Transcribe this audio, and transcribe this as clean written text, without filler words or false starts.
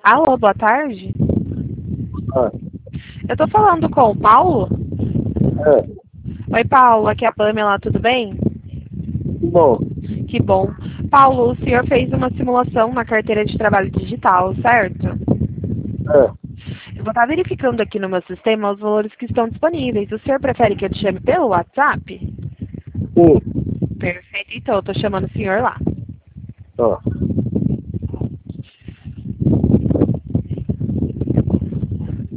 Alô, boa tarde. Ah, Eu tô falando com o Paulo. é, Oi, Paulo, aqui é a Pamela, tudo bem? que bom. Que bom. Paulo, o senhor fez uma simulação na carteira de trabalho digital, certo? É, Eu vou estar verificando aqui no meu sistema os valores que estão disponíveis. O senhor prefere que eu te chame pelo WhatsApp? sim, Perfeito, então eu tô chamando o senhor lá. ó.